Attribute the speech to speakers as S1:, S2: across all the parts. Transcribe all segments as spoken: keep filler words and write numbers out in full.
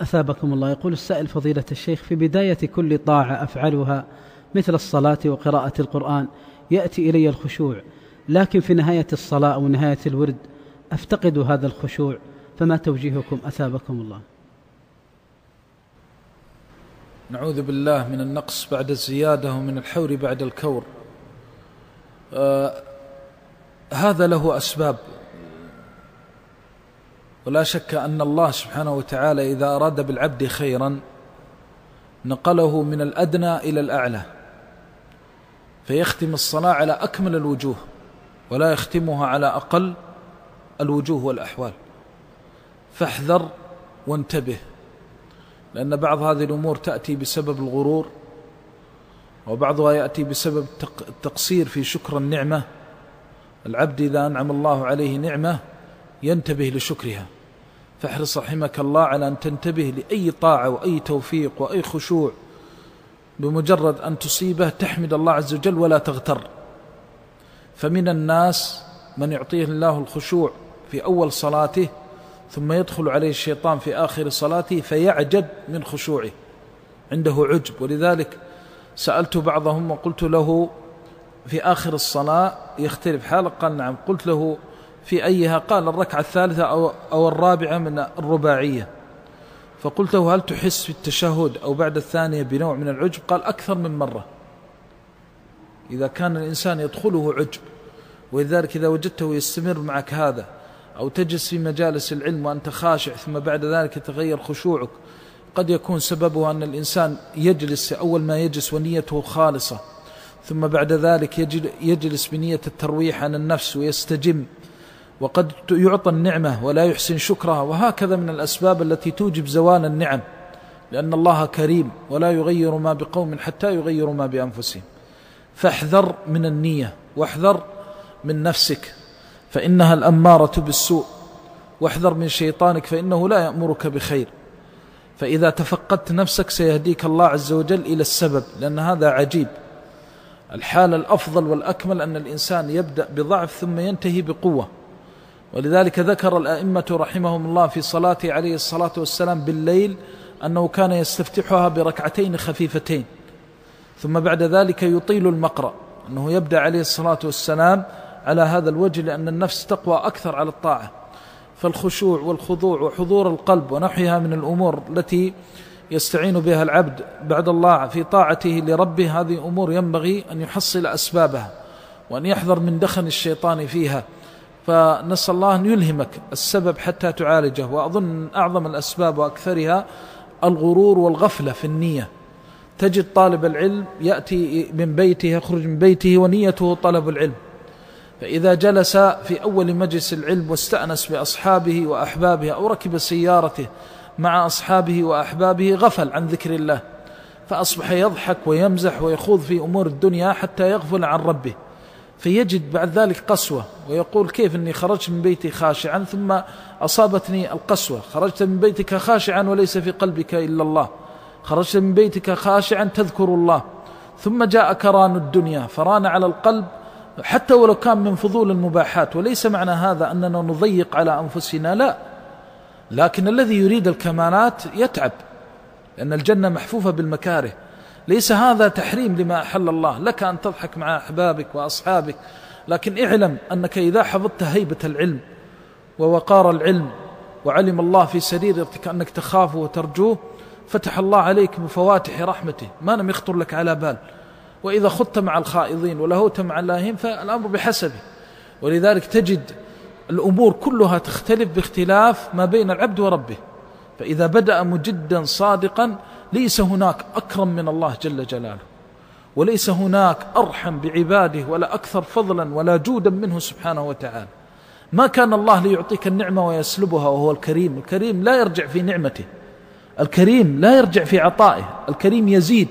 S1: أثابكم الله. يقول السائل: فضيلة الشيخ، في بداية كل طاعة أفعلها مثل الصلاة وقراءة القرآن يأتي إلي الخشوع، لكن في نهاية الصلاة أو نهاية الورد أفتقد هذا الخشوع، فما توجيهكم أثابكم الله؟
S2: نعوذ بالله من النقص بعد الزيادة ومن الحور بعد الكور. آه هذا له أسباب، ولا شك أن الله سبحانه وتعالى إذا أراد بالعبد خيرا نقله من الأدنى إلى الأعلى، فيختم الصلاة على أكمل الوجوه ولا يختمها على أقل الوجوه والأحوال. فاحذر وانتبه، لأن بعض هذه الأمور تأتي بسبب الغرور، وبعضها يأتي بسبب التقصير في شكر النعمة. العبد إذا أنعم الله عليه نعمة ينتبه لشكرها، فاحرص رحمك الله على أن تنتبه لأي طاعة وأي توفيق وأي خشوع، بمجرد أن تصيبه تحمد الله عز وجل ولا تغتر. فمن الناس من يعطيه الله الخشوع في أول صلاته ثم يدخل عليه الشيطان في آخر صلاته فيعجب من خشوعه، عنده عجب. ولذلك سألت بعضهم وقلت له في آخر الصلاة يختلف حالك؟ قال نعم. قلت له في أيها؟ قال الركعة الثالثة أو, أو الرابعة من الرباعية. فقلت له هل تحس في التشهد أو بعد الثانية بنوع من العجب؟ قال أكثر من مرة. إذا كان الإنسان يدخله عجب، ولذلك إذا وجدته يستمر معك هذا، أو تجلس في مجالس العلم وأنت خاشع ثم بعد ذلك يتغير خشوعك، قد يكون سببه أن الإنسان يجلس أول ما يجلس ونيته خالصة، ثم بعد ذلك يجلس بنية الترويح عن النفس ويستجم، وقد يعطى النعمة ولا يحسن شكرها. وهكذا من الأسباب التي توجب زوال النعم، لأن الله كريم ولا يغير ما بقوم حتى يغيروا ما بأنفسهم. فاحذر من النية، واحذر من نفسك فإنها الأمارة بالسوء، واحذر من شيطانك فإنه لا يأمرك بخير. فإذا تفقدت نفسك سيهديك الله عز وجل إلى السبب، لأن هذا عجيب. الحال الأفضل والأكمل أن الإنسان يبدأ بضعف ثم ينتهي بقوة. ولذلك ذكر الأئمة رحمهم الله في صلاته عليه الصلاة والسلام بالليل أنه كان يستفتحها بركعتين خفيفتين، ثم بعد ذلك يطيل المقرأ، أنه يبدأ عليه الصلاة والسلام على هذا الوجه، لأن النفس تقوى أكثر على الطاعة. فالخشوع والخضوع وحضور القلب ونحوها من الأمور التي يستعين بها العبد بعد الله في طاعته لربه، هذه أمور ينبغي أن يحصل أسبابها وأن يحذر من دخن الشيطان فيها. فنسأل الله أن يلهمك السبب حتى تعالجه. وأظن أعظم الأسباب وأكثرها الغرور والغفلة في النية. تجد طالب العلم يأتي من بيته، يخرج من بيته ونيته طلب العلم، فإذا جلس في أول مجلس العلم واستأنس بأصحابه وأحبابه أو ركب سيارته مع أصحابه وأحبابه غفل عن ذكر الله، فأصبح يضحك ويمزح ويخوض في أمور الدنيا حتى يغفل عن ربه، فيجد بعد ذلك قسوة ويقول كيف أني خرجت من بيتي خاشعا ثم أصابتني القسوة. خرجت من بيتك خاشعا وليس في قلبك إلا الله، خرجت من بيتك خاشعا تذكر الله، ثم جاءك ران الدنيا فران على القلب حتى ولو كان من فضول المباحات. وليس معنى هذا أننا نضيق على أنفسنا، لا، لكن الذي يريد الكمالات يتعب، لأن الجنة محفوفة بالمكاره. ليس هذا تحريم لما أحل الله، لك أن تضحك مع أحبابك وأصحابك، لكن اعلم أنك إذا حفظت هيبة العلم ووقار العلم وعلم الله في سريرك أنك تخافه وترجوه، فتح الله عليك بفواتح رحمته ما لم يخطر لك على بال. وإذا خضت مع الخائضين ولهوت مع اللاهين فالأمر بحسبه. ولذلك تجد الأمور كلها تختلف باختلاف ما بين العبد وربه. فإذا بدأ مجدا صادقا ليس هناك أكرم من الله جل جلاله، وليس هناك أرحم بعباده ولا أكثر فضلا ولا جودا منه سبحانه وتعالى. ما كان الله ليعطيك النعمة ويسلبها وهو الكريم. الكريم لا يرجع في نعمته، الكريم لا يرجع في عطائه، الكريم يزيد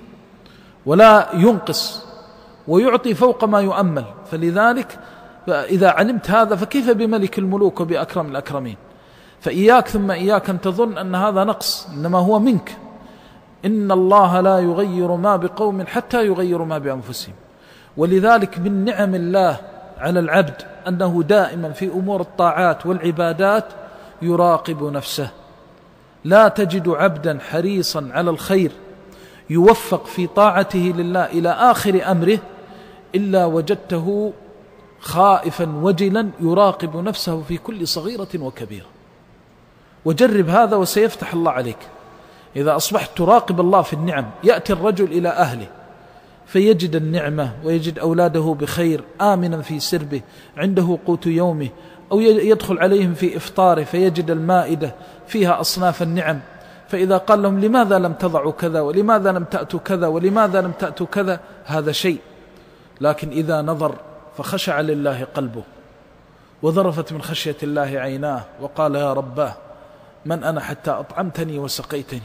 S2: ولا ينقص ويعطي فوق ما يؤمل. فلذلك إذا علمت هذا فكيف بملك الملوك وبأكرم الأكرمين؟ فإياك ثم إياك أن تظن أن هذا نقص، إنما هو منك. إن الله لا يغير ما بقوم حتى يغيروا ما بأنفسهم. ولذلك من نعم الله على العبد أنه دائما في أمور الطاعات والعبادات يراقب نفسه، لا تجد عبدا حريصا على الخير يوفق في طاعته لله إلى آخر أمره إلا وجدته خائفا وجلا يراقب نفسه في كل صغيرة وكبيرة. وجرب هذا وسيفتح الله عليك. إذا أصبحت تراقب الله في النعم، يأتي الرجل إلى أهله فيجد النعمة ويجد أولاده بخير، آمنا في سربه، عنده قوت يومه، أو يدخل عليهم في إفطاره فيجد المائدة فيها أصناف النعم، فإذا قال لهم لماذا لم تضعوا كذا ولماذا لم تأتوا كذا ولماذا لم تأتوا كذا، هذا شيء. لكن إذا نظر فخشع لله قلبه وذرفت من خشية الله عيناه وقال يا رباه من أنا حتى أطعمتني وسقيتني،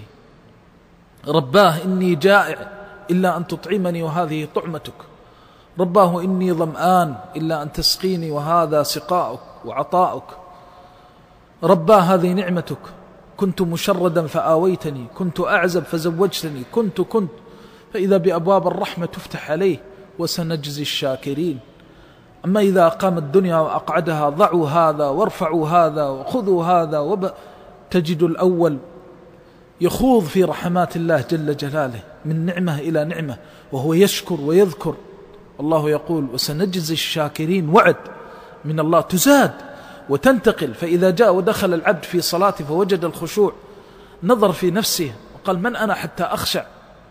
S2: رباه إني جائع إلا أن تطعمني وهذه طعمتك، رباه إني ظمآن إلا أن تسقيني وهذا سقاؤك وعطاؤك، رباه هذه نعمتك، كنت مشردا فآويتني، كنت أعزب فزوجتني، كنت كنت فإذا بأبواب الرحمة تفتح عليه وسنجزي الشاكرين. أما إذا أقام الدنيا وأقعدها ضعوا هذا وارفعوا هذا وخذوا هذا وب... تجد الأول يخوض في رحمات الله جل جلاله من نعمة إلى نعمة وهو يشكر ويذكر. الله يقول وسنجزي الشاكرين، وعد من الله تزاد وتنتقل. فإذا جاء ودخل العبد في صلاته فوجد الخشوع، نظر في نفسه وقال من أنا حتى أخشع،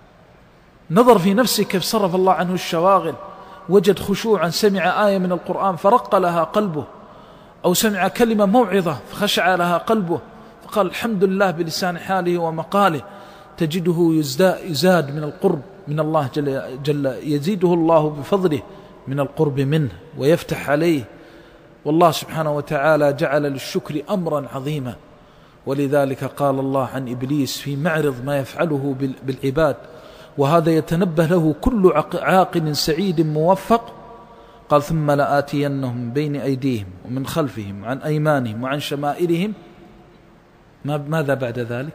S2: نظر في نفسه كيف صرف الله عنه الشواغل، وجد خشوعا، سمع آية من القرآن فرق لها قلبه، أو سمع كلمة موعظة فخشع لها قلبه، فقال الحمد لله بلسان حاله ومقاله. تجده يزاد من القرب من الله جل, جل يزيده الله بفضله من القرب منه ويفتح عليه. والله سبحانه وتعالى جعل للشكر أمرا عظيما، ولذلك قال الله عن إبليس في معرض ما يفعله بالعباد، وهذا يتنبه له كل عاقل سعيد موفق، قال ثم لآتينهم بين أيديهم ومن خلفهم وعن أيمانهم وعن شمائلهم، ماذا بعد ذلك؟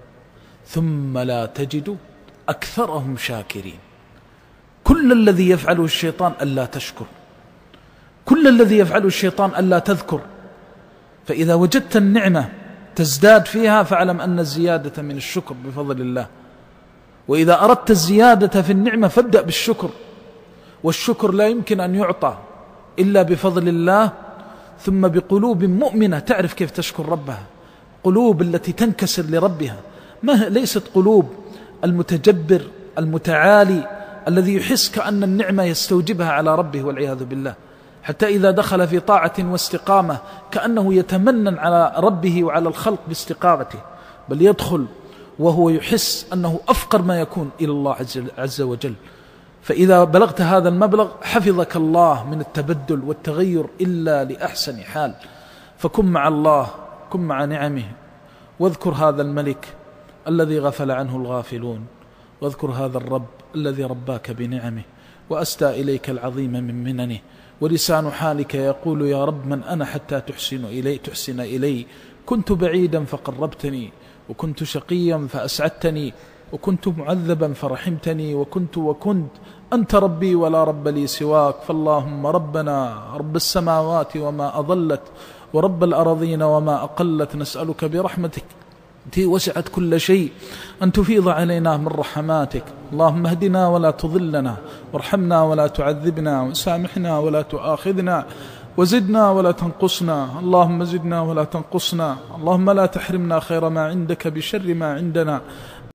S2: ثم لا تجد أكثرهم شاكرين. كل الذي يفعله الشيطان ألا تشكر، كل الذي يفعله الشيطان ألا تذكر. فإذا وجدت النعمة تزداد فيها فاعلم أن الزيادة من الشكر بفضل الله. وإذا أردت الزيادة في النعمة فابدأ بالشكر، والشكر لا يمكن أن يعطى إلا بفضل الله، ثم بقلوب مؤمنة تعرف كيف تشكر ربها، قلوب التي تنكسر لربها، ما ليست قلوب المتجبر المتعالي الذي يحس كأن النعمة يستوجبها على ربه والعياذ بالله، حتى إذا دخل في طاعة واستقامة كأنه يتمنن على ربه وعلى الخلق باستقامته، بل يدخل وهو يحس أنه أفقر ما يكون إلى الله عز وجل. فإذا بلغت هذا المبلغ حفظك الله من التبدل والتغير إلا لأحسن حال. فكن مع الله، كن مع نعمه، واذكر هذا الملك الذي غفل عنه الغافلون، واذكر هذا الرب الذي رباك بنعمه وأسدى إليك العظيم من مننه. ولسان حالك يقول يا رب من أنا حتى تحسن إلي تحسن إلي، كنت بعيدا فقربتني، وكنت شقيا فأسعدتني، وكنت معذبا فرحمتني، وكنت وكنت أنت ربي ولا رب لي سواك. فاللهم ربنا رب السماوات وما أضلت، ورب الأرضين وما أقلت، نسألك برحمتك التي وسعت كل شيء أن تفيض علينا من رحماتك. اللهم اهدنا ولا تضلنا، وارحمنا ولا تعذبنا، وسامحنا ولا تؤاخذنا، وزدنا ولا تنقصنا. اللهم زدنا ولا تنقصنا، اللهم لا تحرمنا خير ما عندك بشر ما عندنا.